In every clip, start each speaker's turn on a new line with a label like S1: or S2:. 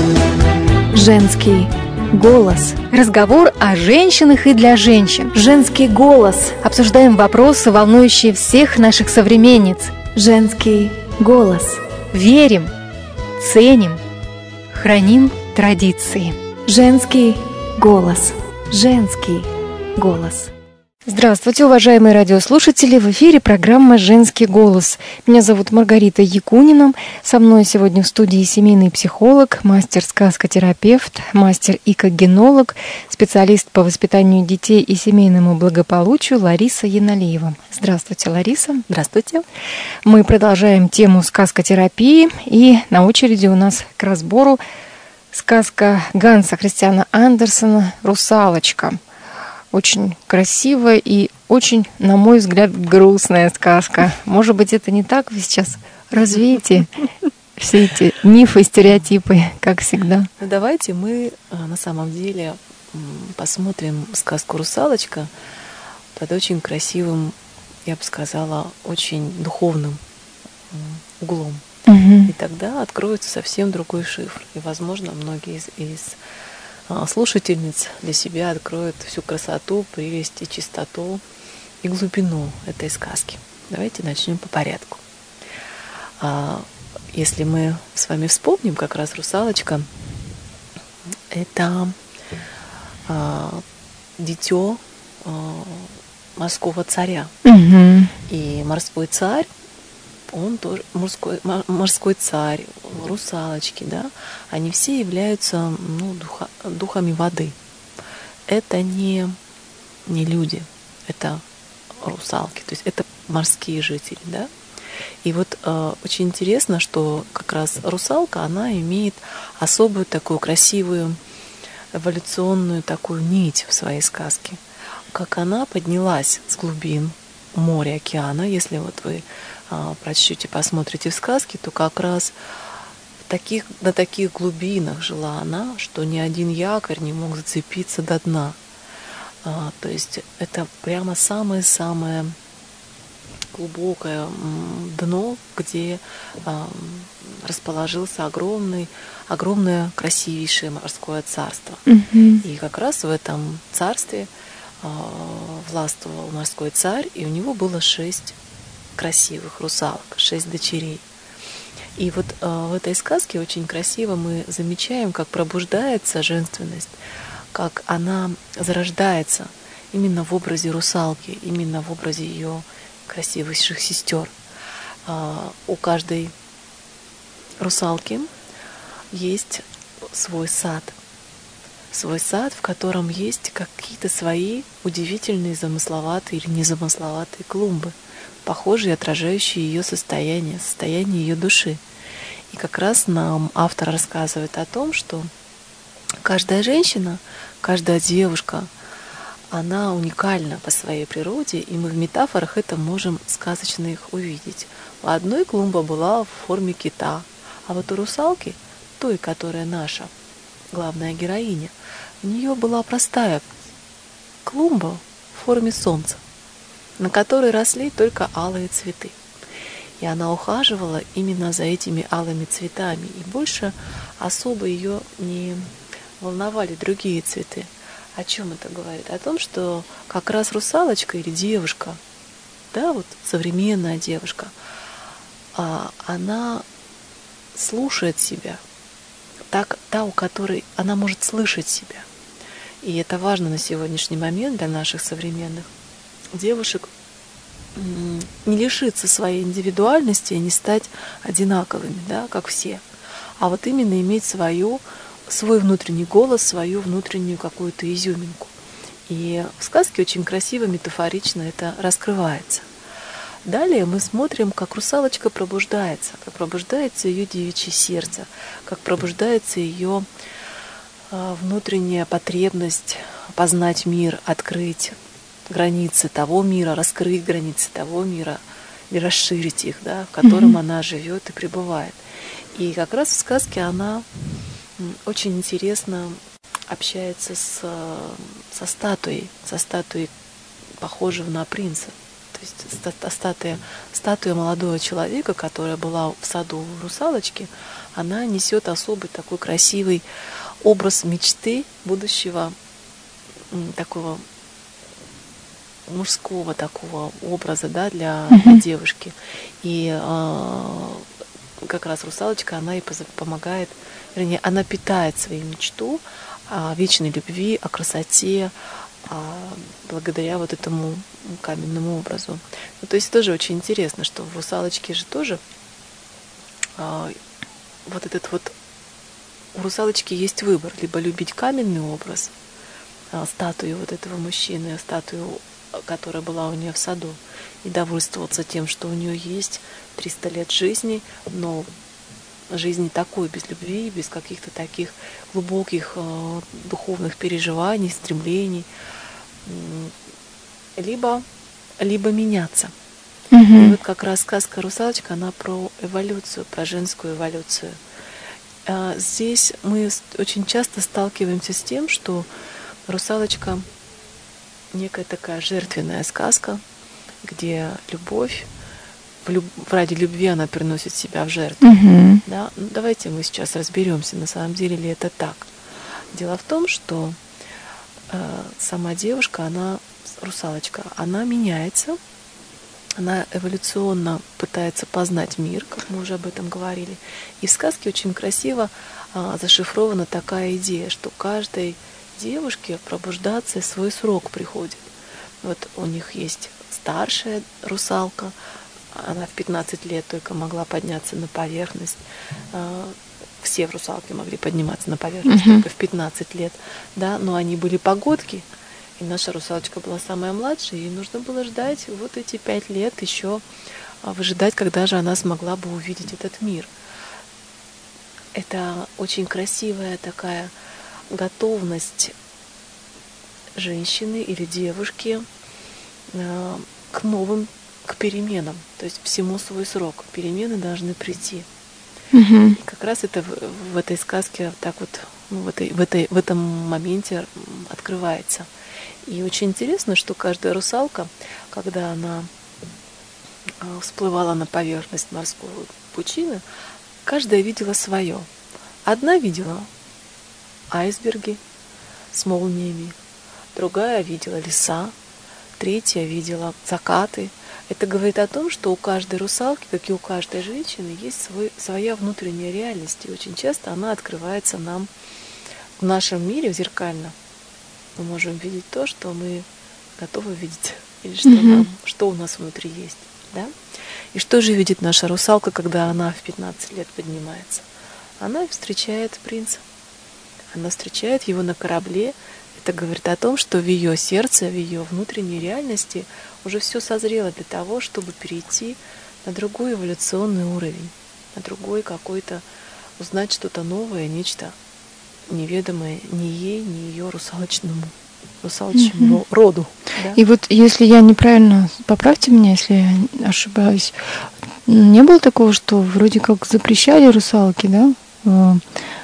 S1: Женский голос.
S2: Разговор о женщинах и для женщин.
S1: Женский голос.
S2: Обсуждаем вопросы, волнующие всех наших современниц.
S1: Женский голос.
S2: Верим, ценим, храним традиции.
S1: Женский голос. Женский голос.
S2: Здравствуйте, уважаемые радиослушатели! В эфире программа «Женский голос». Меня зовут Маргарита Якунина. Со мной сегодня в студии семейный психолог, мастер-сказкотерапевт, мастер-икогенолог, специалист по воспитанию детей и семейному благополучию Лариса Яналиева. Здравствуйте, Лариса.
S3: Здравствуйте.
S2: Мы продолжаем тему сказкотерапии, и на очереди у нас к разбору сказка Ганса Христиана Андерсена «Русалочка». Очень красивая и очень, на мой взгляд, грустная сказка. Может быть, это не так? Вы сейчас развеете все эти мифы, стереотипы, как всегда.
S3: Давайте мы на самом деле посмотрим сказку «Русалочка» под очень красивым, я бы сказала, очень духовным углом. И тогда откроется совсем другой шифр. И, возможно, многие из слушательниц для себя откроют всю красоту, прелесть и чистоту и глубину этой сказки. Давайте начнем по порядку. Если мы с вами вспомним, как раз «Русалочка» — это дитё морского царя. И морской царь, он тоже морской царь, русалочки, да, они все являются духами воды. Это не люди, это русалки, то есть это морские жители, да. И вот очень интересно, что как раз русалка, она имеет особую такую красивую эволюционную такую нить в своей сказке, как она поднялась с глубин моря, океана. Если вот вы прочтете, посмотрите в сказке, то как раз на таких глубинах жила она, что ни один якорь не мог зацепиться до дна. То есть это прямо самое-самое глубокое дно, где расположился огромное красивейшее морское царство. И как раз в этом царстве властвовал морской царь, и у него было 6 красивых русалок, 6 дочерей. И вот в этой сказке очень красиво мы замечаем, как пробуждается женственность, как она зарождается именно в образе русалки, именно в образе ее красивейших сестер. У каждой русалки есть свой сад, в котором есть какие-то свои удивительные, замысловатые или незамысловатые клумбы, похожие, отражающие ее состояние ее души. И как раз нам автор рассказывает о том, что каждая женщина, каждая девушка, она уникальна по своей природе, и мы в метафорах это можем сказочно их увидеть. У одной клумба была в форме кита, а вот у русалки, той, которая наша главная героиня, у нее была простая клумба в форме солнца, на которой росли только алые цветы. И она ухаживала именно за этими алыми цветами, и больше особо ее не волновали другие цветы. О чем это говорит? О том, что как раз русалочка или девушка, да, вот современная девушка, она слушает себя, та, у которой она может слышать себя. И это важно на сегодняшний момент для наших современных девушек, не лишиться своей индивидуальности и не стать одинаковыми, да, как все, а вот именно иметь свой внутренний голос, свою внутреннюю какую-то изюминку. И в сказке очень красиво, метафорично это раскрывается. Далее мы смотрим, как русалочка пробуждается, как пробуждается ее девичье сердце, как пробуждается ее внутренняя потребность познать мир, открыть границы того мира, раскрыть границы того мира и расширить их, да, в котором она живет и пребывает. И как раз в сказке она очень интересно общается со статуей, похожего на принца. То есть статуя молодого человека, которая была в саду у русалочки, она несет особый такой красивый образ мечты будущего, такого мужского такого образа, да, для девушки. И как раз русалочка, она ей помогает, вернее, она питает свою мечту о вечной любви, о красоте, благодаря вот этому каменному образу. Ну, то есть тоже очень интересно, что в русалочке же тоже вот этот вот, у русалочки есть выбор: либо любить каменный образ, статую вот этого мужчины, статую, которая была у нее в саду, и довольствоваться тем, что у нее есть 300 лет жизни, но жизни такой, без любви, без каких-то таких глубоких духовных переживаний, стремлений, либо меняться. И вот как раз сказка «Русалочка», она про эволюцию, про женскую эволюцию. Здесь мы очень часто сталкиваемся с тем, что русалочка — некая такая жертвенная сказка, где любовь, ради любви она приносит себя в жертву. Да? Ну, давайте мы сейчас разберемся, на самом деле ли это так. Дело в том, что сама девушка, она, русалочка, она меняется, она эволюционно пытается познать мир, как мы уже об этом говорили. И в сказке очень красиво зашифрована такая идея, что каждой девушке пробуждаться свой срок приходит. Вот у них есть старшая русалка, она в 15 лет только могла подняться на поверхность. Все русалки могли подниматься на поверхность только в 15 лет, да, но они были погодки, и наша русалочка была самая младшая, и нужно было ждать вот эти 5 лет еще, выжидать, когда же она смогла бы увидеть этот мир. Это очень красивая такая готовность женщины или девушки к новым, к переменам, то есть всему свой срок. Перемены должны прийти. И как раз это в этой сказке так вот, ну, в этом моменте открывается. И очень интересно, что каждая русалка, когда она всплывала на поверхность морской пучины, каждая видела свое. Одна видела айсберги с молниями, другая видела леса, третья видела закаты. Это говорит о том, что у каждой русалки, как и у каждой женщины, есть своя внутренняя реальность. И очень часто она открывается нам в нашем мире зеркально. Мы можем видеть то, что мы готовы видеть, или что у нас внутри есть. Да? И что же видит наша русалка, когда она в 15 лет поднимается? Она встречает принца. Она встречает его на корабле. Это говорит о том, что в ее сердце, в ее внутренней реальности уже все созрело для того, чтобы перейти на другой эволюционный уровень, на другой какой-то, узнать что-то новое, нечто неведомое ни ей, ни ее русалочному роду. Да?
S2: И вот если я неправильно, поправьте меня, если я ошибаюсь, не было такого, что вроде как запрещали русалки, да,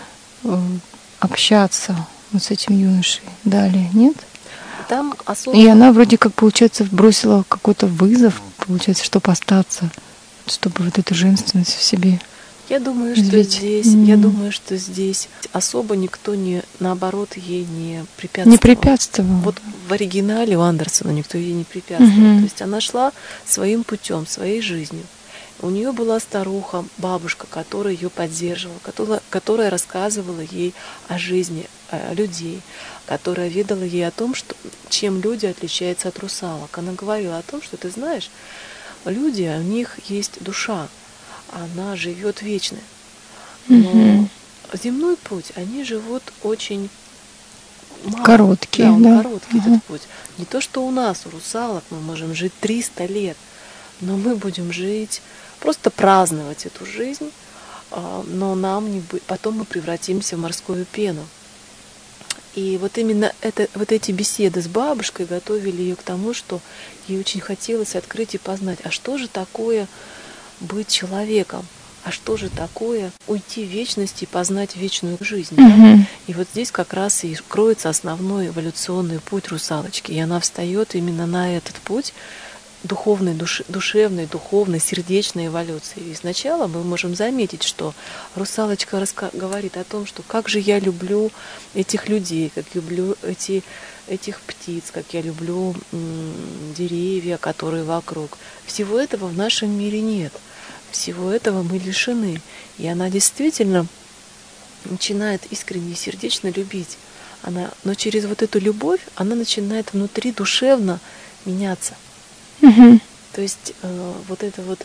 S2: общаться вот с этим юношей далее, нет?
S3: Там особо...
S2: И она вроде как, получается, бросила какой-то вызов, получается, чтобы остаться, чтобы вот эту женственность в себе.
S3: Я думаю, что здесь особо никто не, наоборот, ей не препятствовал.
S2: Не препятствовал.
S3: Вот в оригинале у Андерсона никто ей не препятствовал. То есть она шла своим путем, своей жизнью. У нее была старуха, бабушка, которая ее поддерживала, которая рассказывала ей о жизни людей, которая ведала ей о том, что, чем люди отличаются от русалок. Она говорила о том, что, ты знаешь, люди, у них есть душа, она живет вечно. Но земной путь, они живут очень мало.
S2: Короткий,
S3: короткий этот путь. Не то, что у нас, у русалок, мы можем жить 300 лет, но мы будем жить, просто праздновать эту жизнь, но потом мы превратимся в морскую пену. И вот именно вот эти беседы с бабушкой готовили ее к тому, что ей очень хотелось открыть и познать, а что же такое быть человеком, а что же такое уйти в вечность и познать вечную жизнь. Да? И вот здесь как раз и кроется основной эволюционный путь русалочки. И она встает именно на этот путь душевной, духовной, сердечной эволюции. И сначала мы можем заметить, что русалочка говорит о том, что как же я люблю этих людей, как люблю этих птиц, как я люблю деревья, которые вокруг. Всего этого в нашем мире нет. Всего этого мы лишены. И она действительно начинает искренне и сердечно любить. Но через вот эту любовь она начинает внутри душевно меняться. То есть вот эта вот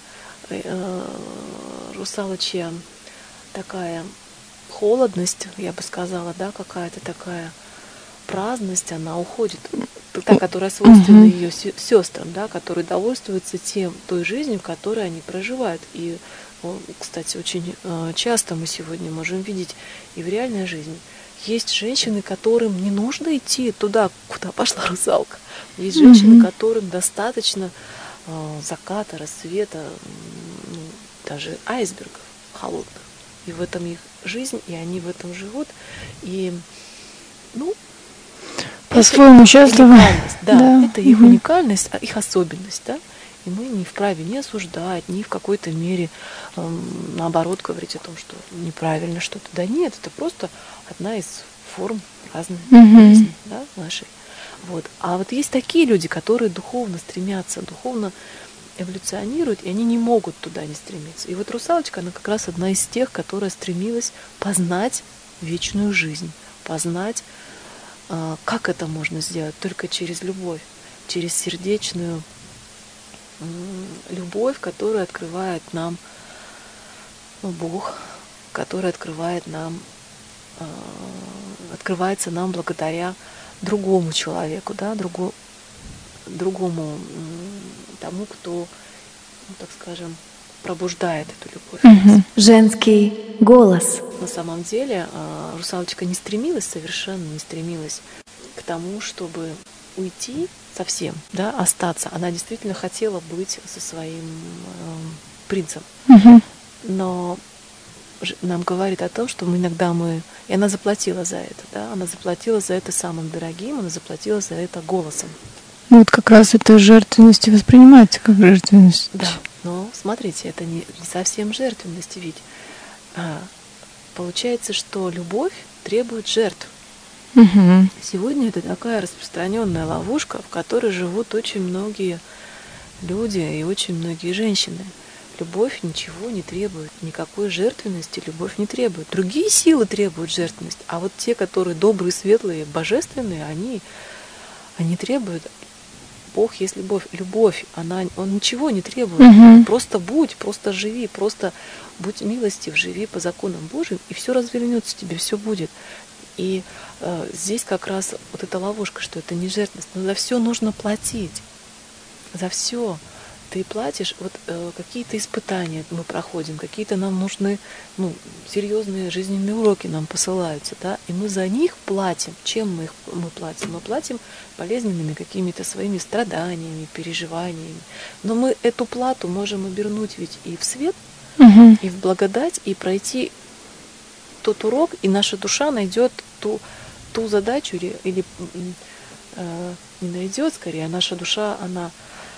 S3: русалочья такая холодность, я бы сказала, да, какая-то такая праздность, она уходит. Та, которая свойственна ее сестрам, да, которые довольствуются той жизнью, которой они проживают. И, кстати, очень часто мы сегодня можем видеть и в реальной жизни. Есть женщины, которым не нужно идти туда, куда пошла русалка. Есть женщины, которым достаточно заката, рассвета, даже айсбергов холодных. И в этом их жизнь, и они в этом живут. И,
S2: по-своему счастливы.
S3: Да, это их уникальность, их особенность, да. И мы не вправе ни осуждать, ни в какой-то мере, наоборот, говорить о том, что неправильно что-то. Да нет, это просто одна из форм разной жизни, да, нашей. Вот. А вот есть такие люди, которые духовно стремятся, духовно эволюционируют, и они не могут туда не стремиться. И вот русалочка, она как раз одна из тех, которая стремилась познать вечную жизнь, познать, как это можно сделать, только через любовь, через сердечную любовь, которую открывает нам Бог, которая открывается нам благодаря другому человеку, да, другому тому, кто, так скажем, пробуждает эту любовь.
S1: Женский голос.
S3: На самом деле русалочка совершенно не стремилась к тому, чтобы уйти совсем, да, остаться. Она действительно хотела быть со своим принцем. Но нам говорит о том, что и она заплатила за это, да, она заплатила за это самым дорогим, она заплатила за это голосом.
S2: Ну вот как раз это жертвенность воспринимается как жертвенность.
S3: Да, но смотрите, это не совсем жертвенность, ведь получается, что любовь требует жертв. Сегодня это такая распространенная ловушка, в которой живут очень многие люди и очень многие женщины. Любовь ничего не требует, никакой жертвенности любовь не требует. Другие силы требуют жертвенность, а вот те, которые добрые, светлые, божественные, они требуют. Бог есть любовь. Любовь, он ничего не требует. Просто будь, просто живи, просто будь милостив, живи по законам Божьим, и все развернется тебе, все будет. И здесь как раз вот эта ловушка, что это не жертвенность, но за все нужно платить. За все ты платишь. Вот какие-то испытания мы проходим, какие-то нам нужны, серьезные жизненные уроки нам посылаются, да, и мы за них платим. Чем мы платим? Мы платим болезненными какими-то своими страданиями, переживаниями. Но мы эту плату можем обернуть ведь и в свет, и в благодать, и пройти тот урок, и наша душа найдет ту задачу, или не найдет, скорее, а наша душа, она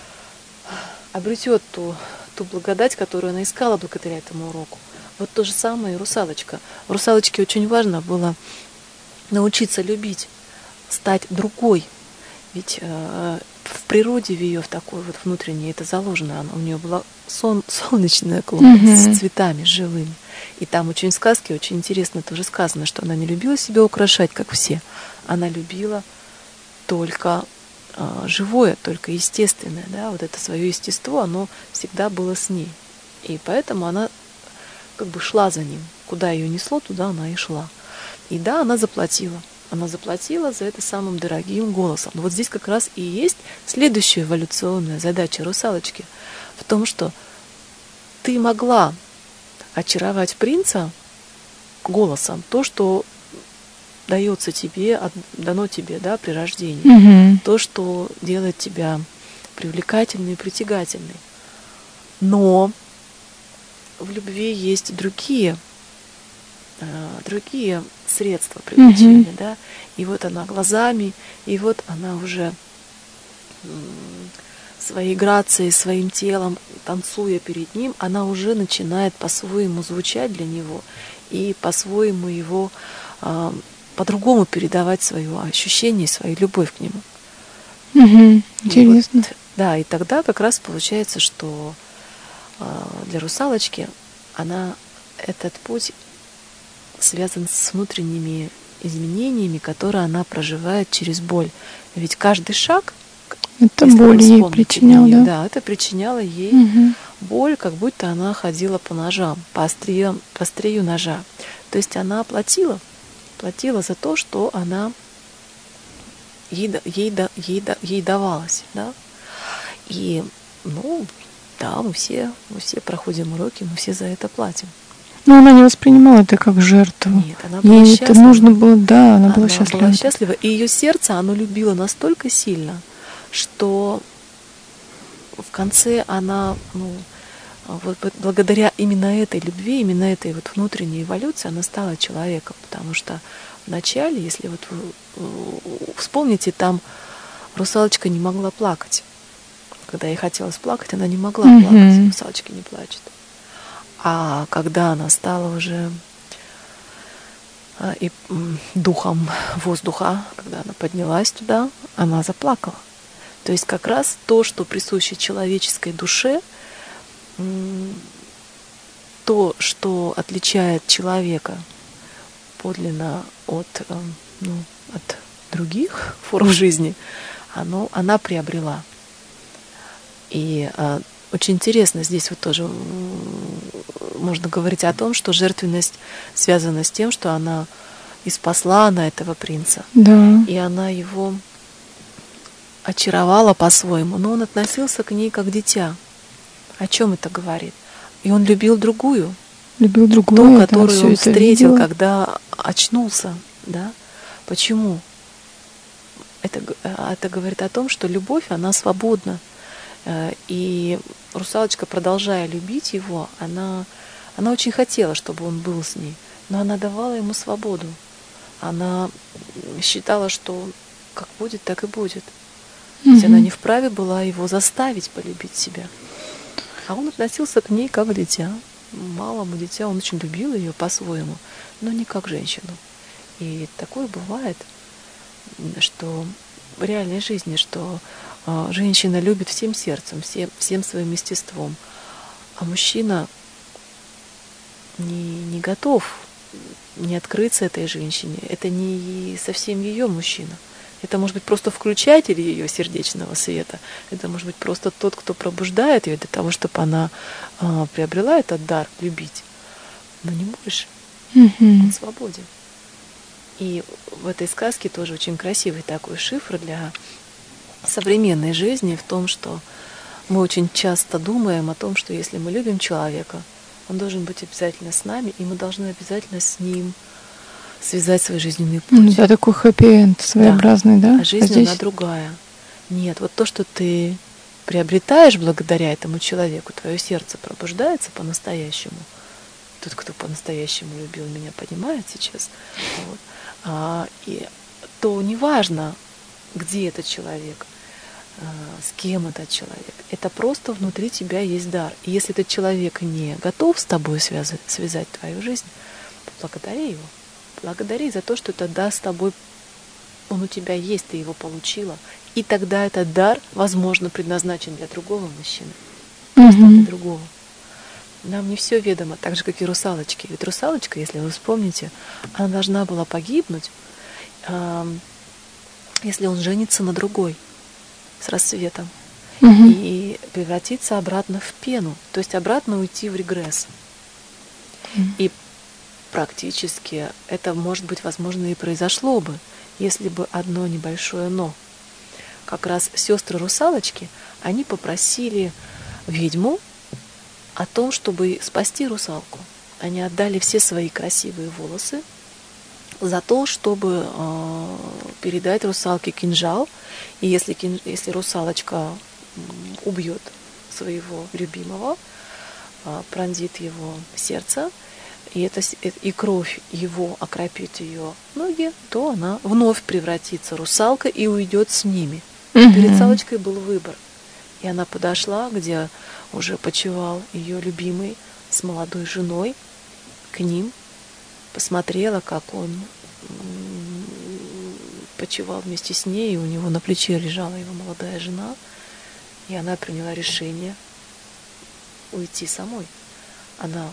S3: обретет ту благодать, которую она искала благодаря этому уроку. Вот то же самое и русалочка. Русалочке очень важно было научиться любить, стать другой. Ведь в природе, в ее, в такой вот внутренней, это заложено. У нее была солнечная клонность с цветами, с живыми. И там очень в сказке очень интересно тоже сказано, что она не любила себя украшать, как все. Она любила только живое, только естественное, да, вот это свое естество, оно всегда было с ней. И поэтому она как бы шла за ним. Куда ее несло, туда она и шла. И да, она заплатила. Она заплатила за это самым дорогим голосом. Но вот здесь как раз и есть следующая эволюционная задача русалочки в том, что ты могла очаровать принца голосом, то, что дается тебе, дано тебе, да, при рождении, то, что делает тебя привлекательной и притягательной. Но в любви есть другие средства привлечения, да, и вот она глазами, и вот она уже своей грацией, своим телом, танцуя перед ним, она уже начинает по-своему звучать для него и по-своему его по-другому передавать свое ощущение, свою любовь к нему.
S2: Интересно.
S3: Вот, да, и тогда как раз получается, что для русалочки этот путь связан с внутренними изменениями, которые она проживает через боль. Ведь каждый шаг,
S2: это боль ей причинял, да?
S3: Да, это причиняло ей боль, как будто она ходила по ножам, по острию ножа. То есть она платила за то, что она ей давалось, да. И, да, мы все проходим уроки, мы все за это платим.
S2: Но она не воспринимала это как жертву.
S3: Нет, она была
S2: ей
S3: счастлива.
S2: Это нужно было, да, она была
S3: счастлива. И ее сердце, оно любило настолько сильно, что в конце она, вот благодаря именно этой любви, именно этой вот внутренней эволюции, она стала человеком. Потому что вначале, если вот вы вспомните, там русалочка не могла плакать. Когда ей хотелось плакать, она не могла плакать. Русалочки не плачут. А когда она стала уже и духом воздуха, когда она поднялась туда, она заплакала. То есть как раз то, что присуще человеческой душе, то, что отличает человека подлинно от других форм жизни, она приобрела. И очень интересно, здесь вот тоже можно говорить о том, что жертвенность связана с тем, что она и спасла она этого принца.
S2: Да.
S3: И она его очаровала по-своему, но он относился к ней как дитя. О чем это говорит? И он любил другую.
S2: Любил другую,
S3: ту, которую он встретил,
S2: видела.
S3: когда очнулся. Да? Почему? Это говорит о том, что любовь, она свободна. И русалочка, продолжая любить его, она очень хотела, чтобы он был с ней, но она давала ему свободу. Она считала, что как будет, так и будет. Ведь она не вправе была его заставить полюбить себя. А он относился к ней как к дитя, малому дитя. Он очень любил ее по-своему, но не как женщину. И такое бывает, что в реальной жизни, что женщина любит всем сердцем, всем своим естеством, а мужчина не готов не открыться этой женщине. Это не совсем ее мужчина. Это может быть просто включатель ее сердечного света. Это может быть просто тот, кто пробуждает ее для того, чтобы она приобрела этот дар любить. Но не больше. Он свободен. И в этой сказке тоже очень красивый такой шифр для современной жизни в том, что мы очень часто думаем о том, что если мы любим человека, он должен быть обязательно с нами, и мы должны обязательно с ним связать свой жизненный путь.
S2: Да, такой хэппи-энд своеобразный, да?
S3: А жизнь, она другая. Нет, вот то, что ты приобретаешь благодаря этому человеку, твое сердце пробуждается по-настоящему. Тот, кто по-настоящему любил меня, понимает сейчас. Вот. То неважно, где этот человек, с кем этот человек. Это просто внутри тебя есть дар. И если этот человек не готов с тобой связать твою жизнь, поблагодари его. Благодари за то, что этот дар с тобой, он у тебя есть, ты его получила. И тогда этот дар, возможно, предназначен для другого мужчины. Просто для другого. Нам не все ведомо, так же, как и русалочки. Ведь русалочка, если вы вспомните, она должна была погибнуть, если он женится на другой с рассветом, и превратиться обратно в пену, то есть обратно уйти в регресс. И практически это, может быть, возможно, и произошло бы, если бы одно небольшое «но». Как раз сестры-русалочки, они попросили ведьму о том, чтобы спасти русалку. Они отдали все свои красивые волосы за то, чтобы передать русалке кинжал. И если русалочка убьет своего любимого, пронзит его сердце, и кровь его окропит ее ноги, то она вновь превратится русалка и уйдет с ними. Перед русалочкой был выбор. И она подошла, где уже почивал ее любимый с молодой женой, к ним, посмотрела, как он почивал вместе с ней, и у него на плече лежала его молодая жена, и она приняла решение уйти самой. Она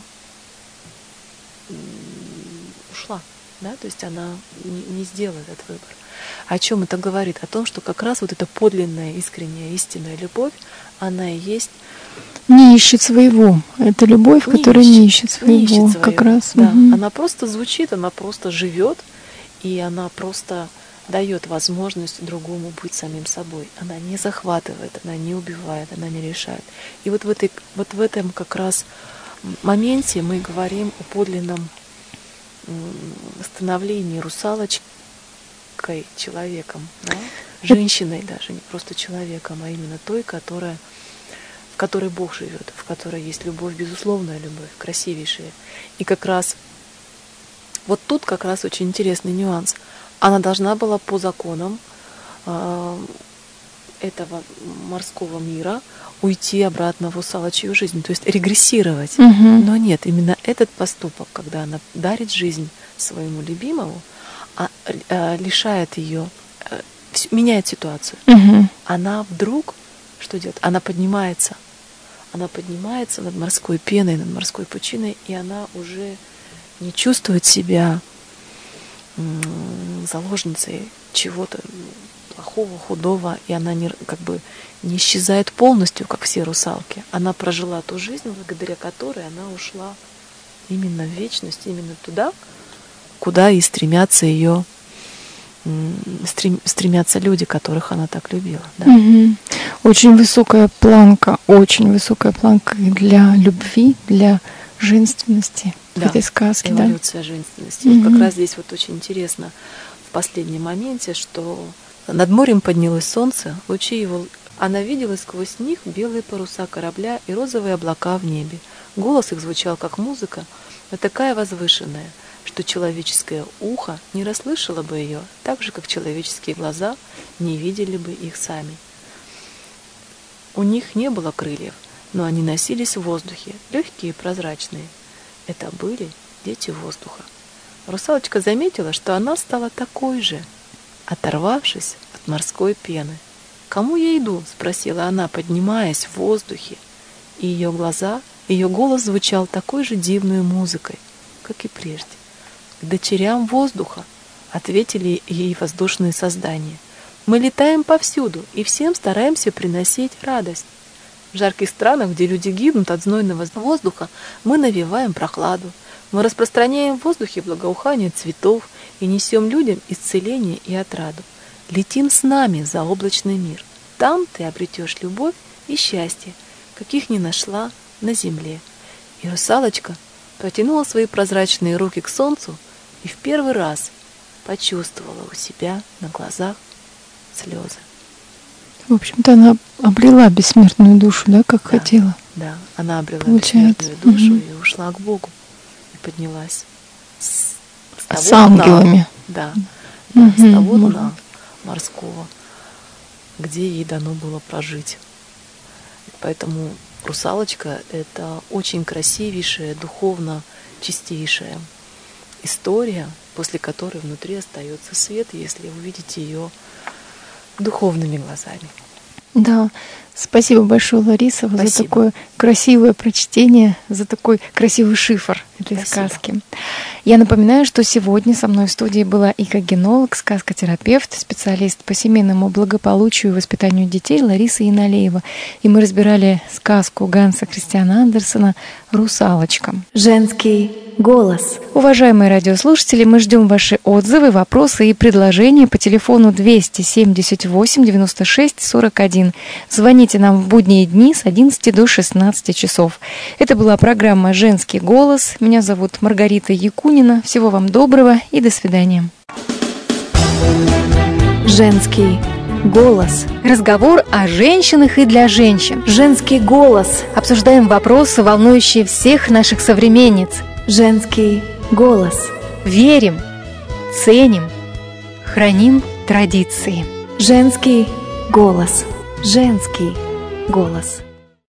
S3: ушла, да, то есть она не сделала этот выбор. О чем это говорит? О том, что как раз вот эта подлинная, искренняя, истинная любовь, она и есть.
S2: Не ищет своего. Это любовь, которая не ищет своего. Как раз.
S3: Да. Она просто звучит, она просто живет, и она просто дает возможность другому быть самим собой. Она не захватывает, она не убивает, она не решает. И вот в этом как раз моменте мы говорим о подлинном становлении русалочкой, человеком, да? Женщиной даже, не просто человеком, а именно той, в которой Бог живет, в которой есть любовь, безусловная любовь, красивейшая. И как раз вот тут как раз очень интересный нюанс. Она должна была по законам этого морского мира уйти обратно в русалочью жизнь, то есть регрессировать. Но нет, именно этот поступок, когда она дарит жизнь своему любимому, лишает ее, меняет ситуацию. Она вдруг что делает? Она поднимается над морской пеной, над морской пучиной, и она уже не чувствует себя заложницей чего-то плохого, худого, и она не исчезает полностью, как все русалки. Она прожила ту жизнь, благодаря которой она ушла именно в вечность, именно туда, куда и стремятся люди, которых она так любила. Да?
S2: Очень высокая планка для любви, для женственности в этой сказке.
S3: Эволюция женственности. Вот как раз здесь вот очень интересно в последнем моменте, что над морем поднялось солнце, лучи его. Она видела сквозь них белые паруса корабля и розовые облака в небе. Голос их звучал как музыка, но такая возвышенная, что человеческое ухо не расслышало бы ее, так же, как человеческие глаза не видели бы их сами. У них не было крыльев, но они носились в воздухе, легкие и прозрачные. Это были дети воздуха. Русалочка заметила, что она стала такой же, оторвавшись от морской пены. «Кому я иду?» — спросила она, поднимаясь в воздухе. И ее голос звучал такой же дивной музыкой, как и прежде. «К дочерям воздуха», — ответили ей воздушные создания. «Мы летаем повсюду и всем стараемся приносить радость. В жарких странах, где люди гибнут от знойного воздуха, мы навеваем прохладу. Мы распространяем в воздухе благоухание цветов и несем людям исцеление и отраду. Летим с нами за облачный мир. Там ты обретешь любовь и счастье, каких не нашла на земле». И русалочка протянула свои прозрачные руки к солнцу и в первый раз почувствовала у себя на глазах слезы.
S2: В общем-то, она обрела бессмертную душу, да, как хотела.
S3: Да, она обрела бессмертную душу и ушла к Богу. И поднялась
S2: с ангелами.
S3: Да, с того дна морского, где ей дано было прожить. Поэтому русалочка — это очень красивейшая, духовно чистейшая история, после которой внутри остается свет, если увидите ее духовными глазами.
S2: Да, спасибо большое, Лариса, за такое красивое прочтение, за такой красивый шифр этой сказки. Я напоминаю, что сегодня со мной в студии была экогенолог, сказкотерапевт, специалист по семейному благополучию и воспитанию детей Лариса Яналеева. И мы разбирали сказку Ганса Христиана Андерсена «Русалочка».
S1: Женский голос.
S2: Уважаемые радиослушатели, мы ждем ваши отзывы, вопросы и предложения по телефону 278 96 41. Звоните нам в будние дни с 11 до 16 часов. Это была программа «Женский голос». Меня зовут Маргарита Якунина. Всего вам доброго и до свидания.
S1: Женский голос.
S2: Разговор о женщинах и для женщин.
S1: Женский голос.
S2: Обсуждаем вопросы, волнующие всех наших современниц.
S1: Женский голос.
S2: Верим, ценим, храним традиции.
S1: Женский голос. Женский голос.